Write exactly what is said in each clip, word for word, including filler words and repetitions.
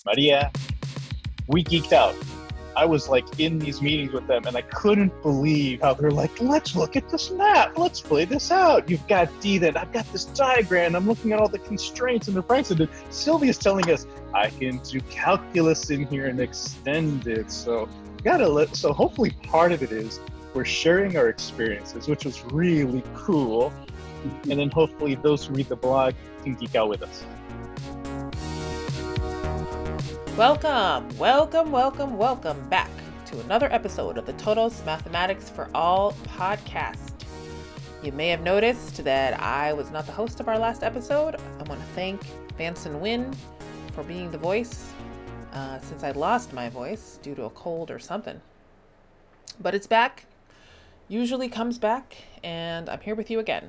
Maria, we geeked out. I was like in these meetings with them and I couldn't believe how they're like, let's look at this map. Let's play this out. You've got D then. I've got this diagram. I'm looking at all the constraints and the prices. And Sylvia's telling us I can do calculus in here and extend it. So gotta let, so hopefully part of it is we're sharing our experiences, which was really cool. And then hopefully those who read the blog can geek out with us. Welcome, welcome, welcome, welcome back to another episode of the Todos Mathematics for All podcast. You may have noticed that I was not the host of our last episode. I want to thank Vanson Wynn for being the voice uh, since I lost my voice due to a cold or something. But it's back, usually comes back, and I'm here with you again.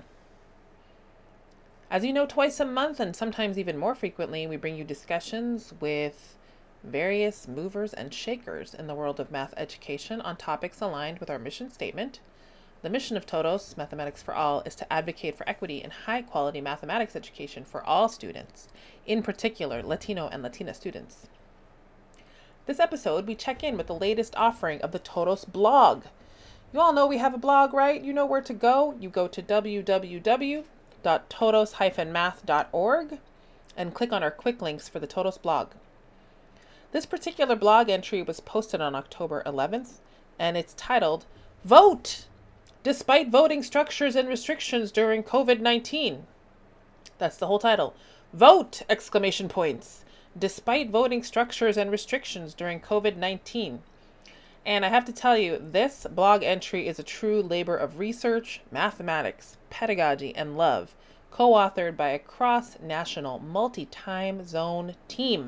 As you know, twice a month and sometimes even more frequently, we bring you discussions with various movers and shakers in the world of math education on topics aligned with our mission statement. The mission of Todos Mathematics for All is to advocate for equity and high-quality mathematics education for all students, in particular Latino and Latina students. This episode, we check in with the latest offering of the Todos blog. You all know we have a blog, right? You know where to go. You go to w w w dot todos dash math dot org and click on our quick links for the Todos blog. This particular blog entry was posted on October eleventh, and it's titled, Vote! Despite voting structures and restrictions during covid nineteen. That's the whole title. Vote! Exclamation points. Despite voting structures and restrictions during covid nineteen. And I have to tell you, this blog entry is a true labor of research, mathematics, pedagogy, and love, co-authored by a cross-national, multi-time zone team.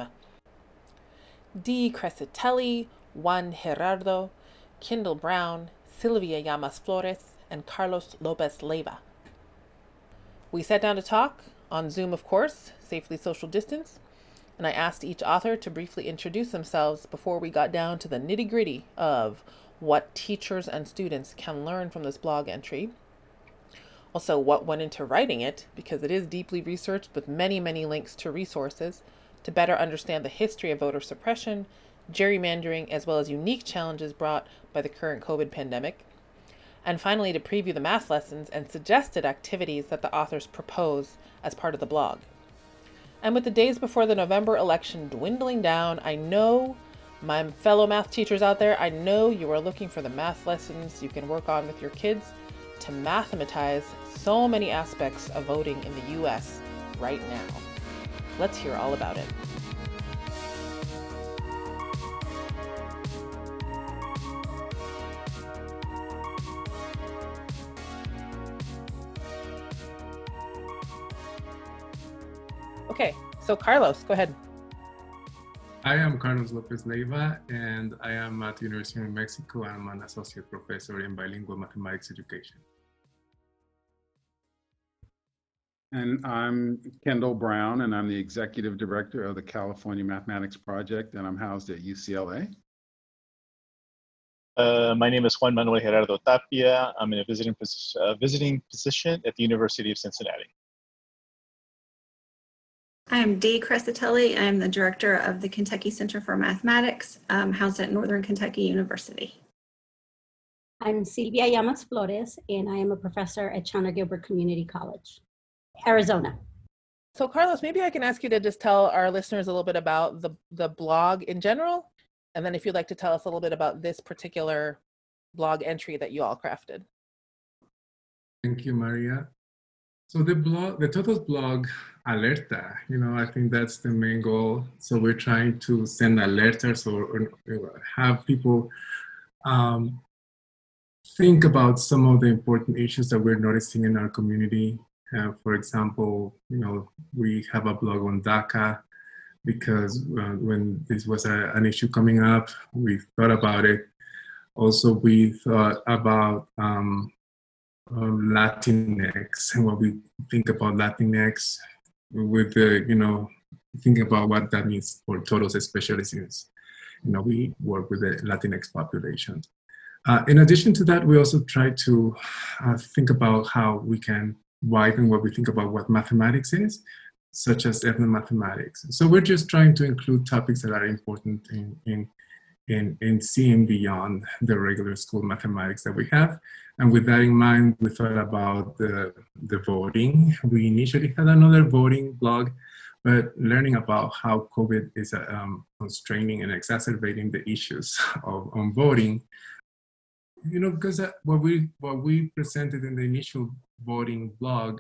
D. Crescitelli, Juan Gerardo, Kendall Brown, Sylvia Llamas Flores, and Carlos Lopez Leiva. We sat down to talk, on Zoom of course, safely social distance, and I asked each author to briefly introduce themselves before we got down to the nitty-gritty of what teachers and students can learn from this blog entry. Also, what went into writing it, because it is deeply researched with many, many links to resources to better understand the history of voter suppression, gerrymandering, as well as unique challenges brought by the current COVID pandemic. And finally, to preview the math lessons and suggested activities that the authors propose as part of the blog. And with the days before the November election dwindling down, I know my fellow math teachers out there, I know you are looking for the math lessons you can work on with your kids to mathematize so many aspects of voting in the U S right now. Let's hear all about it. Okay, so Carlos, go ahead. I am Carlos Lopez Leiva, and I am at the University of New Mexico. I'm an associate professor in bilingual mathematics education. And I'm Kendall Brown, and I'm the executive director of the California Mathematics Project, and I'm housed at U C L A. Uh, my name is Juan Manuel Gerardo Tapia. I'm in a visiting, position, uh, visiting position at the University of Cincinnati. I'm Dee Crescitelli. I'm the director of the Kentucky Center for Mathematics, um, housed at Northern Kentucky University. I'm Sylvia Llamas Flores, and I am a professor at Chandler Gilbert Community College, Arizona. So Carlos, maybe I can ask you to just tell our listeners a little bit about the, the blog in general, and then if you'd like to tell us a little bit about this particular blog entry that you all crafted. Thank you, Maria. So the blog, the Todos blog, alerta, you know, I think that's the main goal. So we're trying to send alertas or, or have people um, think about some of the important issues that we're noticing in our community. Uh, for example, you know, we have a blog on DACA because uh, when this was a, an issue coming up, we thought about it. Also, we thought about um, um, Latinx and what we think about Latinx with the, you know, thinking about what that means for Todos, especially since, you know, we work with the Latinx population. Uh, in addition to that, we also try to uh, think about how we can widen what we think about what mathematics is. such as ethnomathematics. So we're just trying to include topics that are important in, in, in, in seeing beyond the regular school mathematics that we have. And with that in mind, we thought about the, the voting. We initially had another voting blog, but learning about how COVID is um, constraining and exacerbating the issues of on voting, you know, because what we what we presented in the initial voting blog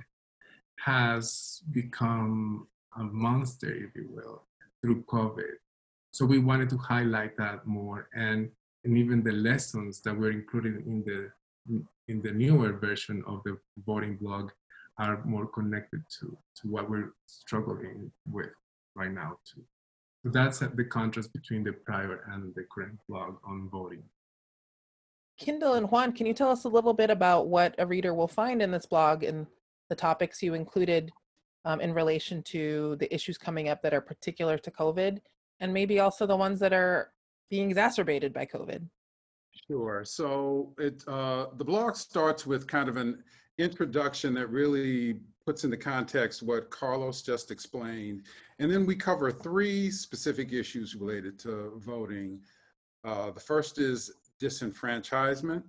has become a monster, if you will, through COVID. So we wanted to highlight that more, and and even the lessons that were included in the in the newer version of the voting blog are more connected to, to what we're struggling with right now too. So that's the contrast between the prior and the current blog on voting. Kendall and Juan, can you tell us a little bit about what a reader will find in this blog and the topics you included um, in relation to the issues coming up that are particular to COVID, and maybe also the ones that are being exacerbated by COVID? Sure. So it uh, the blog starts with kind of an introduction that really puts into context what Carlos just explained. And then we cover three specific issues related to voting. Uh, the first is disenfranchisement.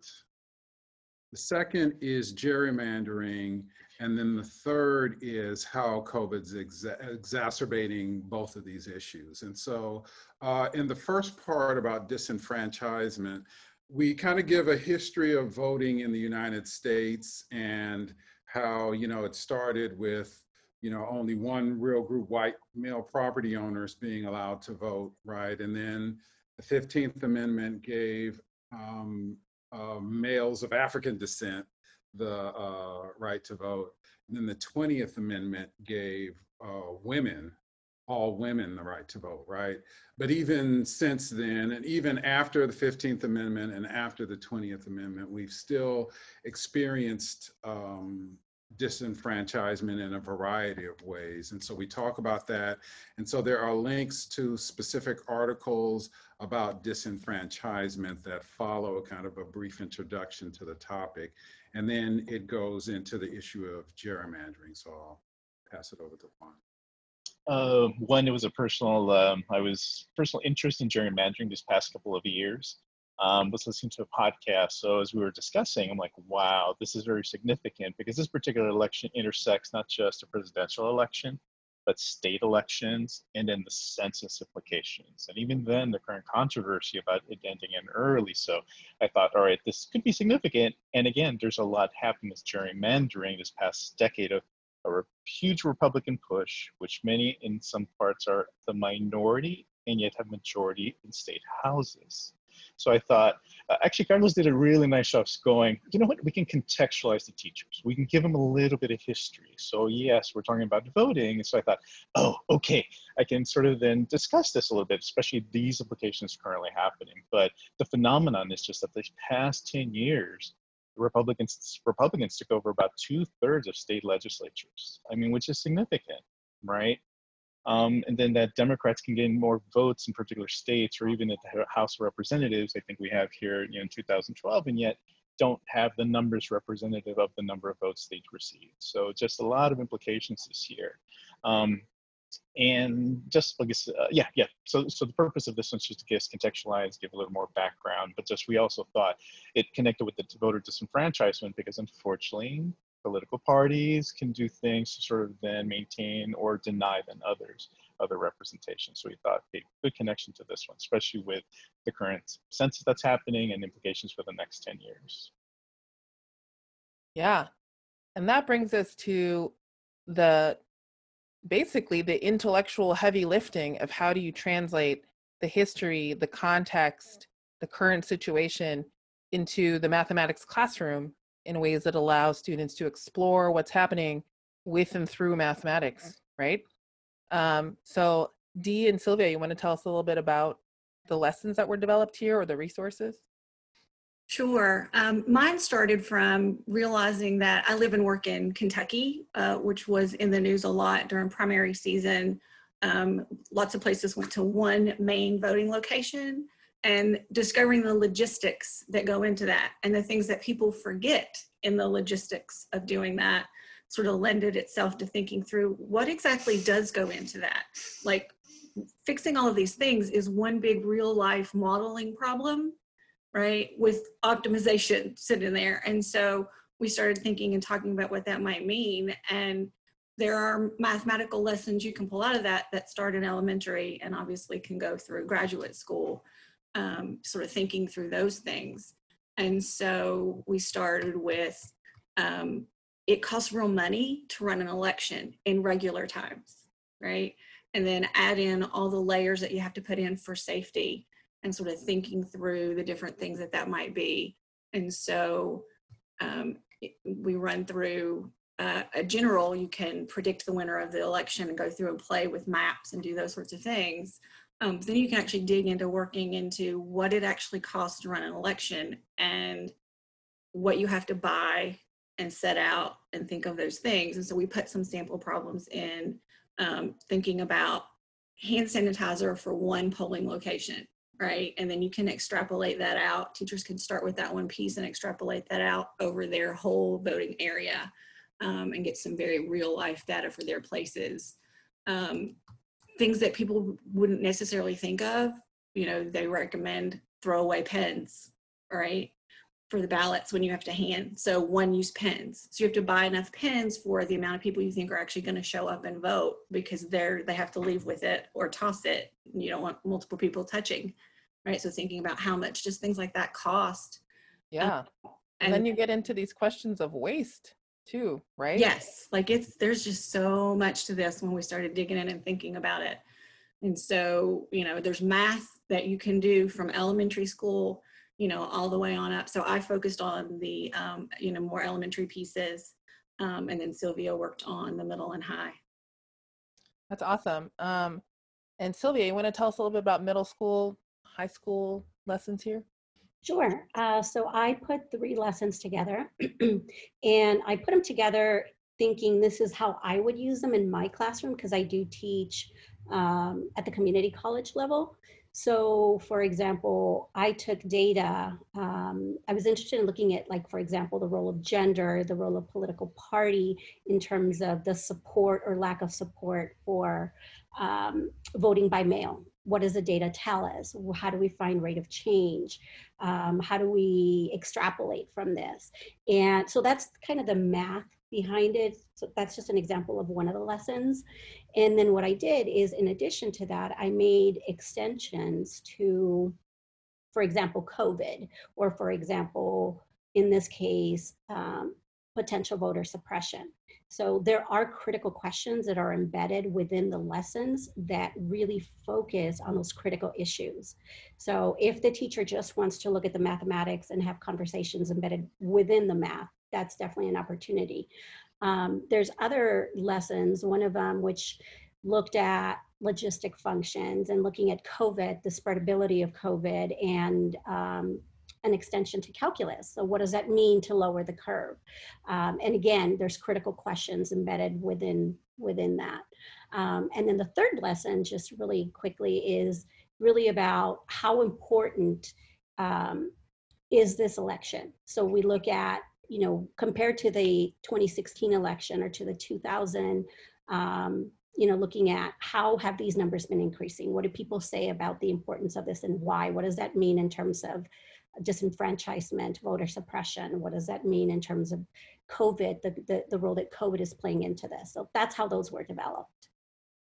The second is gerrymandering. And then the third is how COVID's exa exacerbating both of these issues. And so uh, in the first part about disenfranchisement, we kind of give a history of voting in the United States and how, you know, it started with, you know, only one real group, white male property owners being allowed to vote, right? And then the fifteenth Amendment gave um, uh, males of African descent the uh, right to vote. And then the twentieth Amendment gave uh, women, all women, the right to vote, right? But even since then, and even after the fifteenth Amendment and after the twentieth Amendment, we've still experienced um, disenfranchisement in a variety of ways. And so we talk about that. And so there are links to specific articles about disenfranchisement that follow kind of a brief introduction to the topic. And then it goes into the issue of gerrymandering. So I'll pass it over to Juan. Uh, one, it was a personal, um, I was personal interest in gerrymandering this past couple of years. Um, was listening to a podcast. So as we were discussing, I'm like, wow, this is very significant because this particular election intersects not just a presidential election, but state elections and then the census implications. And even then, the current controversy about it ending in early. So I thought, all right, this could be significant. And again, there's a lot happening with gerrymandering this past decade of a huge Republican push, which many in some parts are the minority and yet have majority in state houses. So I thought, uh, actually, Carlos did a really nice job going, you know what, we can contextualize the teachers. We can give them a little bit of history. So yes, we're talking about voting. So I thought, oh, okay, I can sort of then discuss this a little bit, especially these implications currently happening. But the phenomenon is just that these past ten years, Republicans Republicans took over about two thirds of state legislatures. I mean, which is significant, right? Um, and then that Democrats can gain more votes in particular states, or even at the House of Representatives, I think we have here, you know, in two thousand twelve, and yet don't have the numbers representative of the number of votes they'd received. So just a lot of implications this year. Um, and just, I guess, uh, yeah, yeah. So, so the purpose of this one's just to just contextualize, give a little more background, but just we also thought it connected with the voter disenfranchisement because unfortunately, political parties can do things to sort of then maintain or deny than others other representation. So we thought a good connection to this one, especially with the current census that's happening and implications for the next ten years. Yeah, and that brings us to the basically the intellectual heavy lifting of how do you translate the history, the context, the current situation into the mathematics classroom in ways that allow students to explore what's happening with and through mathematics, right? Um, so Dee and Sylvia, you want to tell us a little bit about the lessons that were developed here or the resources? Sure. Um, mine started from realizing that I live and work in Kentucky, uh, which was in the news a lot during primary season. Um, lots of places went to one main voting location, and discovering the logistics that go into that and the things that people forget in the logistics of doing that. sort of lended itself to thinking through what exactly does go into that. Like fixing all of these things is one big real life modeling problem, right? With optimization sitting there. And so we started thinking and talking about what that might mean. And there are mathematical lessons you can pull out of that that start in elementary and obviously can go through graduate school, um, sort of thinking through those things. And so we started with, um, it costs real money to run an election in regular times, right? And then add in all the layers that you have to put in for safety and sort of thinking through the different things that that might be. And so um, we run through uh, a general, you can predict the winner of the election and go through and play with maps and do those sorts of things. Um, then you can actually dig into working into what it actually costs to run an election and what you have to buy and set out and think of those things. And so we put some sample problems in, um, thinking about hand sanitizer for one polling location, right? And then you can extrapolate that out. Teachers can start with that one piece and extrapolate that out over their whole voting area, um, and get some very real life data for their places. Um, things that people wouldn't necessarily think of, you know, they recommend throwaway pens, right, for the ballots when you have to hand. So one use pens. So you have to buy enough pens for the amount of people you think are actually going to show up and vote, because they're, they have to leave with it or toss it. You don't want multiple people touching, right? So thinking about how much just things like that cost. Yeah. Um, and, and then you get into these questions of waste too, right? Yes. Like it's, there's just so much to this when we started digging in and thinking about it. And so, you know, there's math that you can do from elementary school, you know, all the way on up. So I focused on the, um, you know, more elementary pieces. Um, and then Sylvia worked on the middle and high. That's awesome. Um, and Sylvia, you want to tell us a little bit about middle school, high school lessons here? Sure. Uh, so I put three lessons together and I put them together thinking this is how I would use them in my classroom, because I do teach um, at the community college level. So for example, I took data, um, I was interested in looking at, like, for example, the role of gender, the role of political party in terms of the support or lack of support for um, voting by mail. What does the data tell us? How do we find rate of change? Um, how do we extrapolate from this? And so that's kind of the math behind it. So that's just an example of one of the lessons. And then what I did is, in addition to that, I made extensions to, for example, COVID, or for example, in this case, um, potential voter suppression. So there are critical questions that are embedded within the lessons that really focus on those critical issues. So if the teacher just wants to look at the mathematics and have conversations embedded within the math, that's definitely an opportunity. Um, there's other lessons, one of them which looked at logistic functions and looking at COVID, the spreadability of COVID, and um, an extension to calculus. So what does that mean to lower the curve? Um, and again, there's critical questions embedded within, within that. Um, and then the third lesson, just really quickly, is really about how important um, is this election. So we look at, you know, compared to the twenty sixteen election or to the two thousand, um, you know, looking at how have these numbers been increasing? What do people say about the importance of this and why? What does that mean in terms of disenfranchisement, voter suppression? What does that mean in terms of COVID, the, the, the role that COVID is playing into this? So that's how those were developed.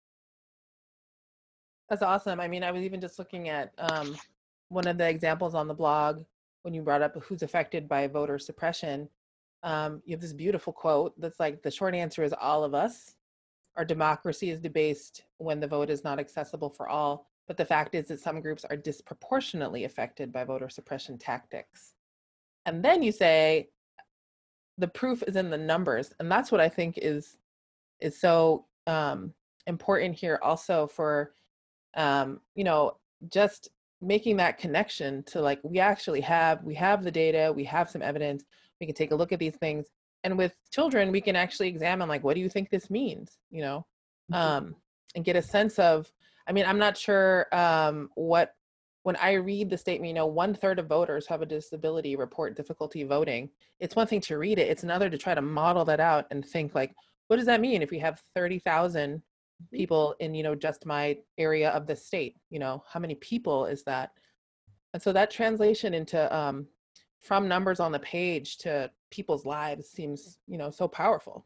That's awesome. I mean, I was even just looking at um, one of the examples on the blog when you brought up who's affected by voter suppression. Um, you have this beautiful quote that's like, the short answer is all of us. Our democracy is debased when the vote is not accessible for all. But the fact is that some groups are disproportionately affected by voter suppression tactics. And then you say, the proof is in the numbers. And that's what I think is, is so um, important here also for, um, you know, just making that connection to, like, we actually have, we have the data, we have some evidence, we can take a look at these things. And with children, we can actually examine, like, what do you think this means, you know, um, and get a sense of, I mean, I'm not sure um, what when I read the statement, you know, one third of voters have a disability report difficulty voting. It's one thing to read it. It's another to try to model that out and think like, what does that mean if we have thirty thousand people in, you know, just my area of the state? You know, how many people is that? And so that translation into um, from numbers on the page to people's lives seems, you know, so powerful.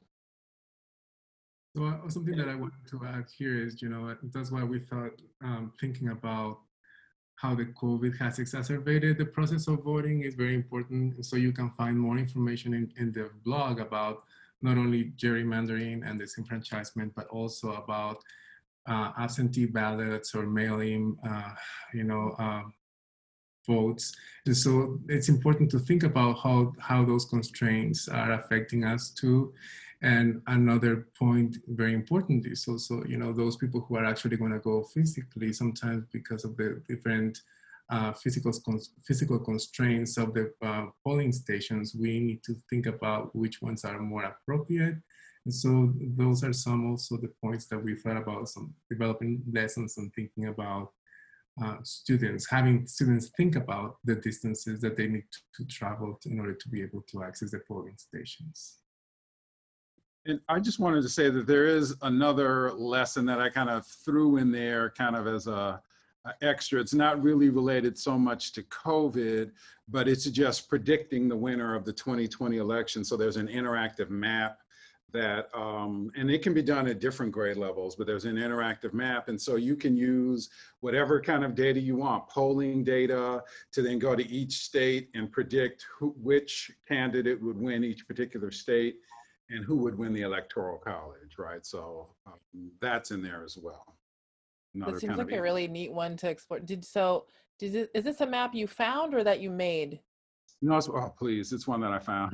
So uh, something that I wanted to add here is, you know, that's why we thought um, thinking about how the COVID has exacerbated the process of voting is very important. So you can find more information in, in the blog about not only gerrymandering and disenfranchisement, but also about uh, absentee ballots or mail-in, uh, you know, uh, votes. And so it's important to think about how, how those constraints are affecting us too. And another point, very important, is also, you know, those people who are actually going to go physically, sometimes because of the different uh, physical, physical constraints of the uh, polling stations, we need to think about which ones are more appropriate. And so those are some also the points that we thought about, some developing lessons and thinking about uh, students, having students think about the distances that they need to, to travel to, in order to be able to access the polling stations. And I just wanted to say that there is another lesson that I kind of threw in there kind of as a, a extra. It's not really related so much to COVID, but it's just predicting the winner of the twenty twenty election. So there's an interactive map that, um, and it can be done at different grade levels, but there's an interactive map. And so you can use whatever kind of data you want, polling data, to then go to each state and predict who, which candidate would win each particular state and who would win the electoral college, right? So um, that's in there as well. Another That seems kind like of a really neat one to explore. Did so? Did it, is this a map you found or that you made? No, it's, oh please, it's one that I found.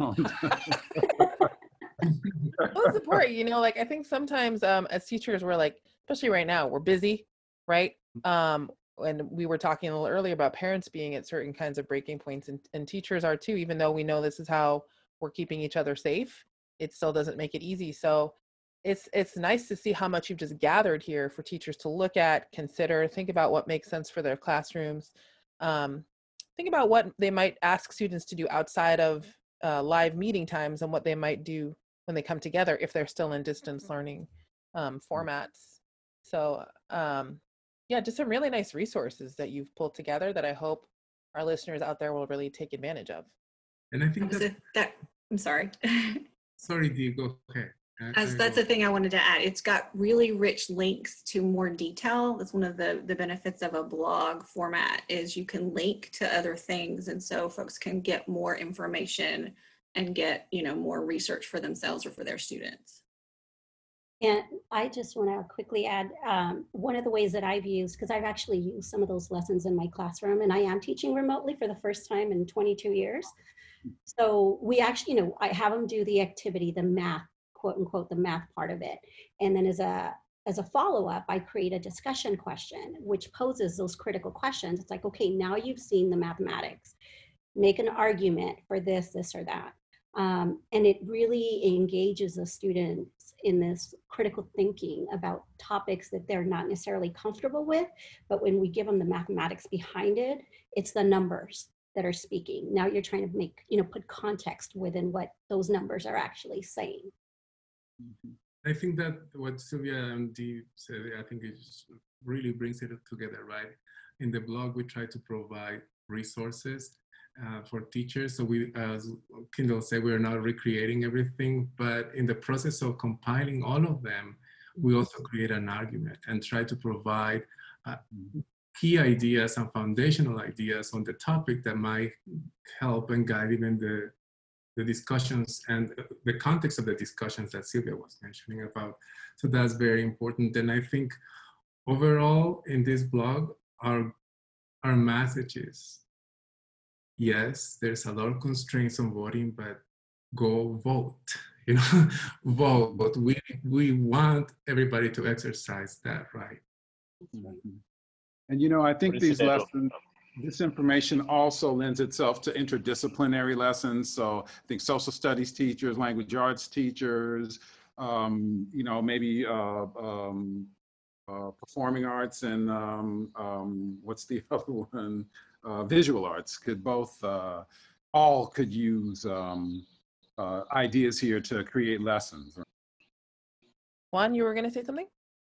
Well, it's important, you know, like I think sometimes um, as teachers, we're like, especially right now, we're busy, right? Um, and we were talking a little earlier about parents being at certain kinds of breaking points, and, and teachers are too, even though we know this is how we're keeping each other safe. It still doesn't make it easy. So it's it's nice to see how much you've just gathered here for teachers to look at, consider, think about what makes sense for their classrooms. Um, think about what they might ask students to do outside of uh, live meeting times and what they might do when they come together if they're still in distance learning um, formats. So um, yeah, just some really nice resources that you've pulled together that I hope our listeners out there will really take advantage of. And I think that, that, that I'm sorry. Sorry, Dee, go ahead. As that's the thing I wanted to add. It's got really rich links to more detail. That's one of the, the benefits of a blog format is you can link to other things. And so folks can get more information and get, you know, more research for themselves or for their students. And I just want to quickly add um, one of the ways that I've used, because I've actually used some of those lessons in my classroom, and I am teaching remotely for the first time in twenty-two years. So we actually, you know, I have them do the activity, the math, quote unquote, the math part of it. And then as a as a follow-up, I create a discussion question, which poses those critical questions. It's like, okay, now you've seen the mathematics. Make an argument for this, this, or that. Um, and it really engages the students in this critical thinking about topics that they're not necessarily comfortable with. But when we give them the mathematics behind it, it's the numbers that are speaking. Now you're trying to make, you know, put context within what those numbers are actually saying. I think that what Sylvia and Dee said, I think it just really brings it together, right? In the blog, we try to provide resources uh, for teachers. So we, as Kendall said, we're not recreating everything, but in the process of compiling all of them, we also create an argument and try to provide uh, key ideas and foundational ideas on the topic that might help and guide even the, the discussions and the context of the discussions that Sylvia was mentioning about. So that's very important. And I think overall in this blog, our, our message is, yes, there's a lot of constraints on voting, but go vote, you know, vote. But we, we want everybody to exercise that right. Mm-hmm. And, you know, I think these lessons, this information also lends itself to interdisciplinary lessons. So I think social studies teachers, language arts teachers, um, you know, maybe uh, um, uh, performing arts and um, um, what's the other one? Uh, visual arts could both, uh, all could use um, uh, ideas here to create lessons. Juan, you were going to say something?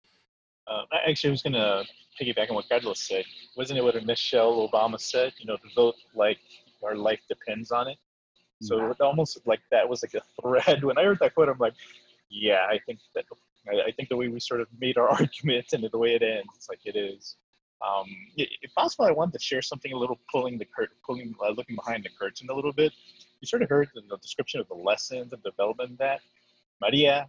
Uh, I actually, I was going to piggyback on what Carlos said. Wasn't it what Michelle Obama said? You know, to vote like our life depends on it. So it almost like that was like a thread. When I heard that quote, I'm like, yeah, I think that I, I think the way we sort of made our argument and the way it ends, it's like it is. Um, if possible, I wanted to share something a little pulling the curtain, pulling, uh, looking behind the curtain a little bit. You sort of heard the, the description of the lessons and development of that. Maria,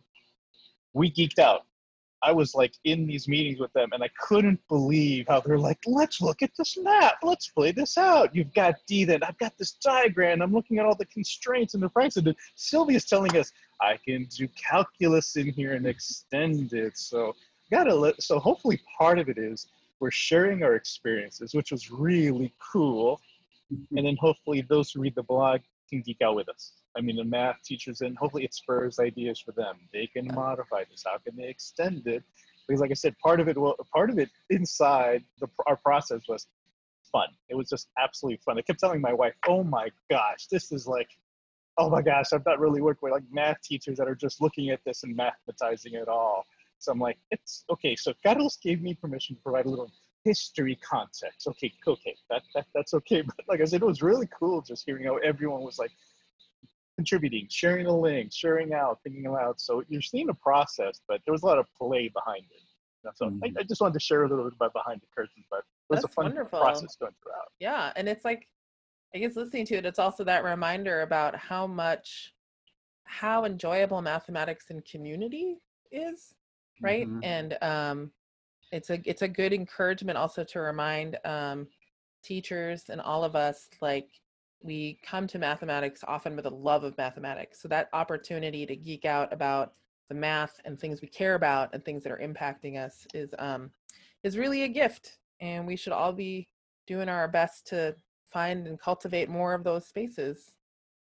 we geeked out. I was like in these meetings with them and I couldn't believe how they're like, let's look at this map. Let's play this out. You've got D then. I've got this diagram. I'm looking at all the constraints and the prices. And Sylvia's telling us I can do calculus in here and extend it. So gotta let, so hopefully part of it is we're sharing our experiences, which was really cool. And then hopefully those who read the blog can geek out with us. I mean, the math teachers, and hopefully it spurs ideas for them. They can modify this. How can they extend it? Because like I said, part of it, well, part of it inside the, our process was fun. It was just absolutely fun. I kept telling my wife, oh my gosh, this is like, oh my gosh, I've not really worked with like math teachers that are just looking at this and mathematizing it all. So I'm like, it's okay. So Carlos gave me permission to provide a little history context. Okay, okay, that, that that's okay. But like I said, it was really cool just hearing how everyone was like contributing, sharing the links, sharing out, thinking aloud. So you're seeing a process, but there was a lot of play behind it. You know, so mm-hmm. I, I just wanted to share a little bit about behind the curtain, but it was That's a fun wonderful. process going throughout. Yeah, and it's like, I guess listening to it, it's also that reminder about how much, how enjoyable mathematics in community is, right? Mm-hmm. And um, it's a it's a good encouragement also to remind um, teachers and all of us, like, we come to mathematics often with a love of mathematics. So that opportunity to geek out about the math and things we care about and things that are impacting us is um, is really a gift. And we should all be doing our best to find and cultivate more of those spaces,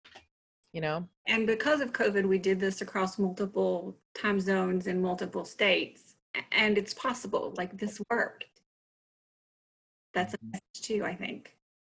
you know? And because of COVID, we did this across multiple time zones in multiple states. And it's possible, like this worked. That's a message too, I think.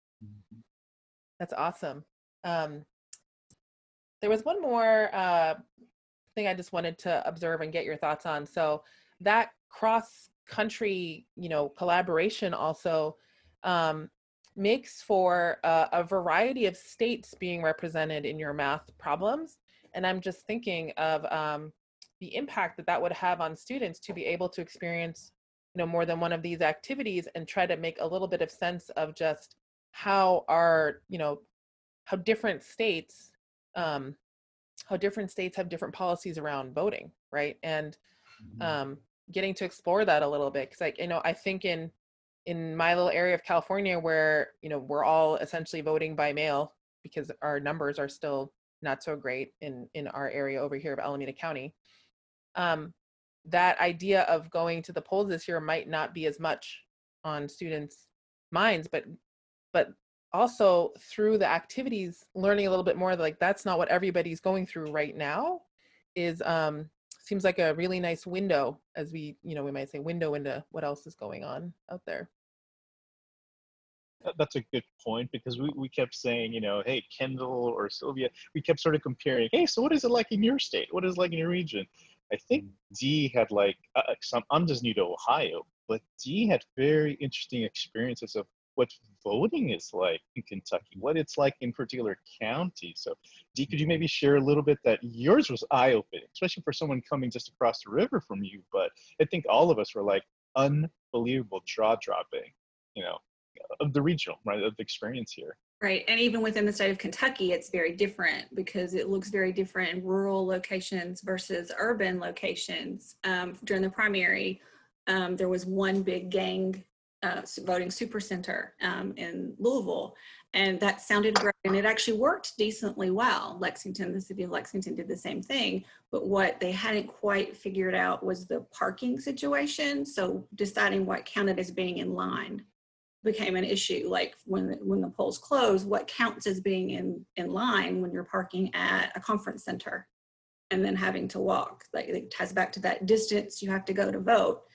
That's awesome. Um, there was one more uh, thing I just wanted to observe and get your thoughts on. So that cross-country, you know, collaboration also um, makes for uh, a variety of states being represented in your math problems. And I'm just thinking of um, the impact that that would have on students to be able to experience, you know, more than one of these activities and try to make a little bit of sense of just how our, you know, how different states, um, how different states have different policies around voting, right? And um, getting to explore that a little bit, because, like, you know, I think in in my little area of California, where, you know, we're all essentially voting by mail because our numbers are still not so great in in our area over here of Alameda County. Um, that idea of going to the polls this year might not be as much on students' minds, but but also through the activities, learning a little bit more, like that's not what everybody's going through right now, is um, seems like a really nice window, as we, you know, we might say window into what else is going on out there. That's a good point, because we, we kept saying, you know, hey, Kendall or Sylvia, we kept sort of comparing, hey, so what is it like in your state? What is it like in your region? I think Dee had like, uh, some, I'm just new to Ohio, but Dee had very interesting experiences of what voting is like in Kentucky, what it's like in particular counties. So Dee, could you maybe share a little bit that yours was eye-opening, especially for someone coming just across the river from you, but I think all of us were like unbelievable jaw-dropping, you know, of the regional, right, of the experience here. Right, and even within the state of Kentucky, it's very different because it looks very different in rural locations versus urban locations. Um, during the primary, um, there was one big gang uh, voting supercenter um, in Louisville, and that sounded great, and it actually worked decently well. Lexington, the city of Lexington did the same thing, but what they hadn't quite figured out was the parking situation, so deciding what counted as being in line became an issue. Like when when the polls close, what counts as being in in line when you're parking at a conference center and then having to walk? Like it ties back to that distance you have to go to vote.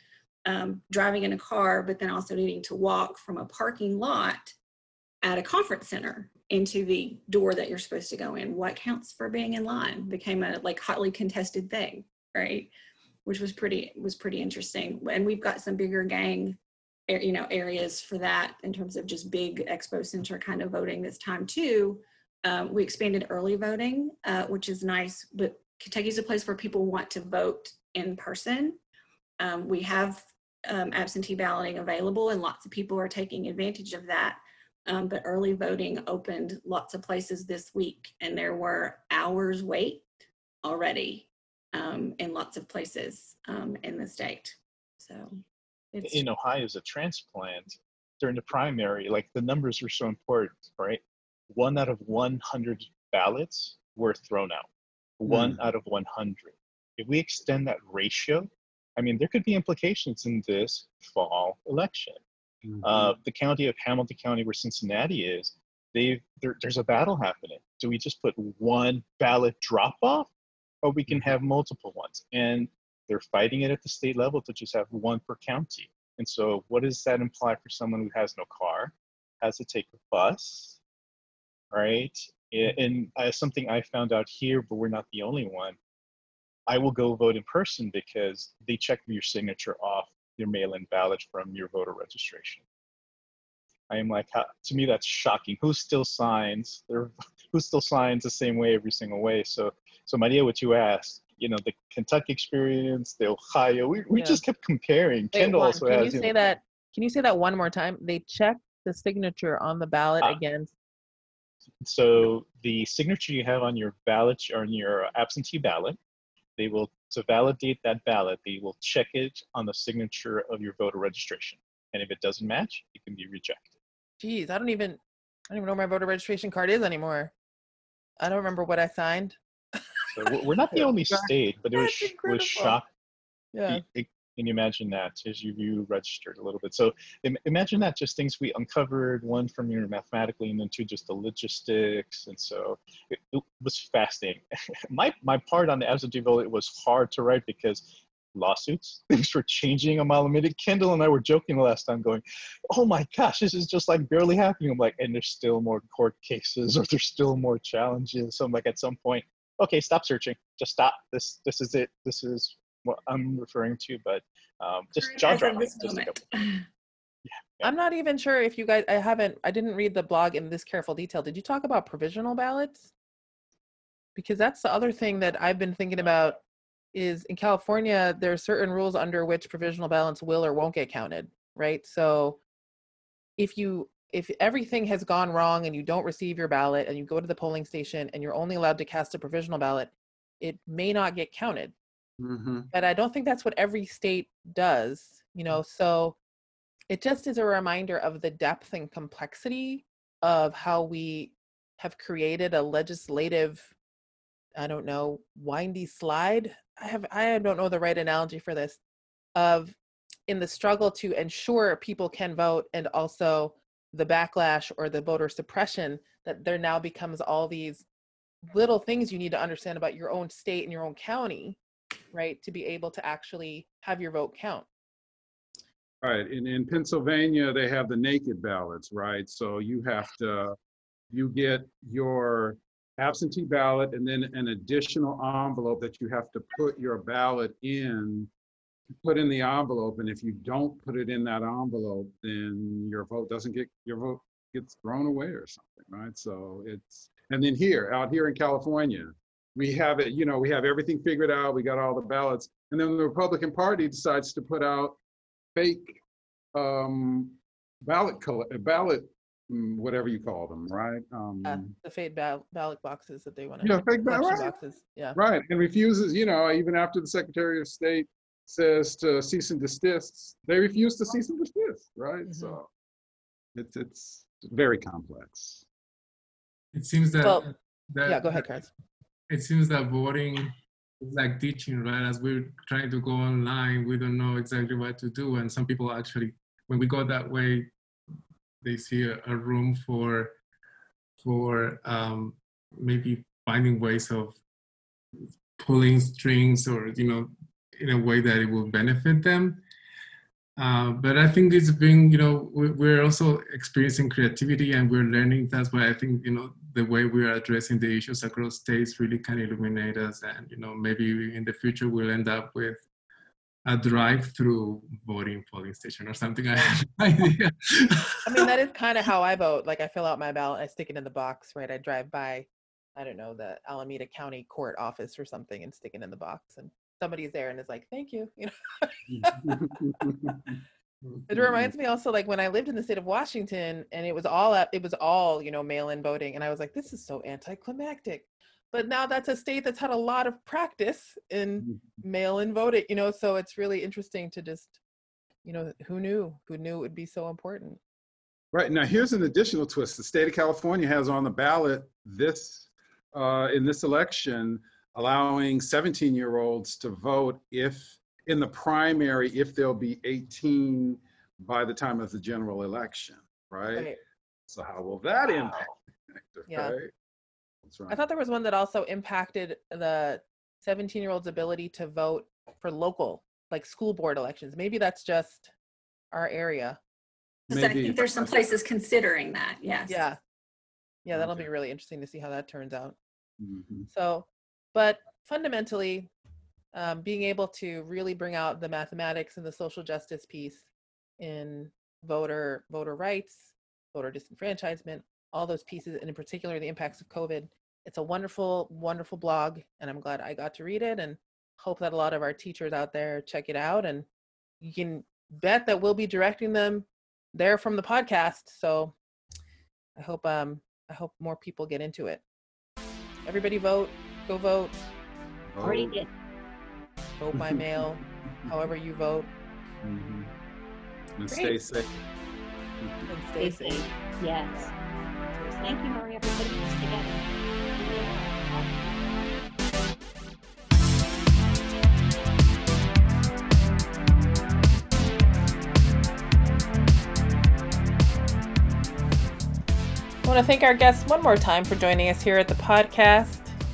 um, driving in a car, but then also needing to walk from a parking lot at a conference center into the door that you're supposed to go in. What counts for being in line became a like hotly contested thing, right? Which was pretty was pretty interesting. And we've got some bigger gang, you know, areas for that in terms of just big expo center kind of voting this time too. Um, we expanded early voting, uh, which is nice, but Kentucky's a place where people want to vote in person. Um, we have um, absentee balloting available, and lots of people are taking advantage of that. Um, but early voting opened lots of places this week, and there were hours wait already um, in lots of places um, in the state. So it's in Ohio as a transplant during the primary, like the numbers are so important, right? One out of one hundred ballots were thrown out. One mm. out of one hundred. If we extend that ratio, I mean, there could be implications in this fall election. Mm-hmm. Uh, the county of Hamilton County, where Cincinnati is, they've there, there's a battle happening. Do we just put one ballot drop off, or we can have multiple ones? And they're fighting it at the state level to just have one per county. And so, what does that imply for someone who has no car, has to take a bus, right? And uh, something I found out here, but we're not the only one. I will go vote in person because they check your signature off your mail-in ballot from your voter registration. I am like, how, to me, that's shocking. Who still signs? There, who still signs the same way every single way? So, so Maria, what you asked, you know, the Kentucky experience, the Ohio, we, we yeah. just kept comparing. Wait, Kendall Juan, also can has. you say you know, that? Can you say that one more time? They check the signature on the ballot ah. against. So the signature you have on your ballot or on your absentee ballot, they will, to validate that ballot, they will check it on the signature of your voter registration. And if it doesn't match, it can be rejected. Geez, I don't even, I don't even know where my voter registration card is anymore. I don't remember what I signed. So we're not the only state, but it was, was shocking. Yeah. It, can you imagine that as you, you registered a little bit? So imagine that, just things we uncovered, one from your mathematically and then two just the logistics. And so it, it was fascinating. my my part on the absentee vote, it was hard to write because lawsuits, things were changing a mile a minute. Kendall and I were joking the last time going, oh my gosh, this is just like barely happening. I'm like, and there's still more court cases or there's still more challenges. So I'm like, at some point, okay, stop searching, just stop. This this is it. This is what I'm referring to, but um, just jaw dropping. Yeah, yeah. I'm not even sure if you guys, I haven't, I didn't read the blog in this careful detail. Did you talk about provisional ballots? Because that's the other thing that I've been thinking about is in California, there are certain rules under which provisional ballots will or won't get counted, right? So if you, if everything has gone wrong and you don't receive your ballot and you go to the polling station and you're only allowed to cast a provisional ballot, it may not get counted. Mm-hmm. But I don't think that's what every state does, you know, so it just is a reminder of the depth and complexity of how we have created a legislative, I don't know, windy slide. I have, I don't know the right analogy for this, of in the struggle to ensure people can vote and also the backlash or the voter suppression, that there now becomes all these little things you need to understand about your own state and your own county, right, to be able to actually have your vote count. Right, and in Pennsylvania, they have the naked ballots, right? So you have to, you get your absentee ballot and then an additional envelope that you have to put your ballot in, put in the envelope. And if you don't put it in that envelope, then your vote doesn't get, your vote gets thrown away or something, right? So it's, and then here, out here in California, we have it, you know, we have everything figured out. We got all the ballots. And then the Republican Party decides to put out fake um, ballot, color, ballot, whatever you call them, right? Um, uh, the fake ba- ballot boxes that they want to yeah, fake ballot right. boxes. Yeah. Right. And refuses, you know, even after the Secretary of State says to cease and desist, they refuse to cease and desist, right? Mm-hmm. So it's, it's very complex. It seems that, well, that yeah, go ahead, Carlos. It seems that voting is like teaching, right? As we're trying to go online, we don't know exactly what to do. And some people actually, when we go that way, they see a, a room for, for um, maybe finding ways of pulling strings or, you know, in a way that it will benefit them. Uh, but I think it's been, you know, we, we're also experiencing creativity and we're learning. That's why I think, you know, the way we are addressing the issues across states really can illuminate us. And, you know, maybe in the future we'll end up with a drive-through voting polling station or something. I have no idea. I mean, that is kind of how I vote. Like I fill out my ballot, I stick it in the box, right? I drive by, I don't know, the Alameda County Court office or something and stick it in the box. And somebody's there and is like, thank you. You know, it reminds me also like when I lived in the state of Washington and it was all up, it was all, you know, mail-in voting. And I was like, this is so anticlimactic. But now that's a state that's had a lot of practice in mail-in voting, you know, so it's really interesting to just, you know, who knew, who knew it would be so important. Right. Now, here's an additional twist. The state of California has on the ballot this, uh, in this election, allowing seventeen-year-olds to vote if, in the primary, if they'll be eighteen by the time of the general election, right? right. So how will that impact? Yeah. Right? That's right. I thought there was one that also impacted the seventeen-year-olds' ability to vote for local, like school board elections. Maybe that's just our area. Maybe. I think there's some places considering that, yes. Yeah. Yeah, that'll okay. be really interesting to see how that turns out. Mm-hmm. So, but fundamentally, um, being able to really bring out the mathematics and the social justice piece in voter voter rights, voter disenfranchisement, all those pieces, and in particular the impacts of COVID. It's a wonderful, wonderful blog, and I'm glad I got to read it and hope that a lot of our teachers out there check it out. And you can bet that we'll be directing them there from the podcast. So I hope um I hope more people get into it. Everybody vote, go vote. Already did. Vote by mail, however you vote. Mm-hmm. And Great. stay safe. And stay safe. Yes. Thank you, Maria, for putting this together. I want to thank our guests one more time for joining us here at the podcast.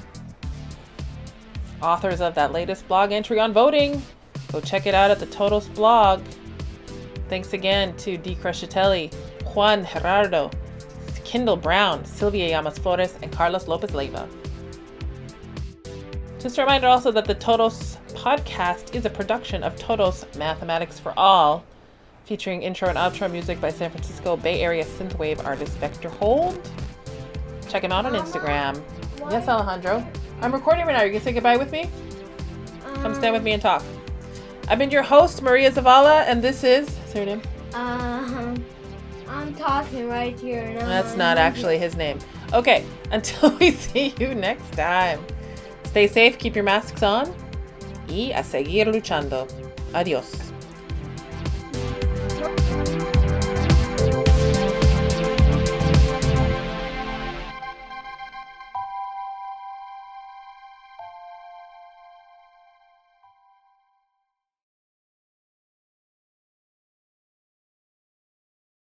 Authors of that latest blog entry on voting. Go check it out at the Todos blog. Thanks again to Dee Crescitelli, Juan Gerardo, Kendall Brown, Sylvia Llamas Flores, and Carlos Lopez Leiva. Just a reminder also that the Todos podcast is a production of Todos Mathematics for All, featuring intro and outro music by San Francisco Bay Area synthwave artist Vector Hold. Check him out on Instagram. Yes, Alejandro. I'm recording right now. You can say goodbye with me? Um, Come stand with me and talk. I've been your host, Maria Zavala, and this is... Say your name. Um, I'm talking right here. No, That's not actually his name. Okay, until we see you next time. Stay safe, keep your masks on, y a seguir luchando. Adios.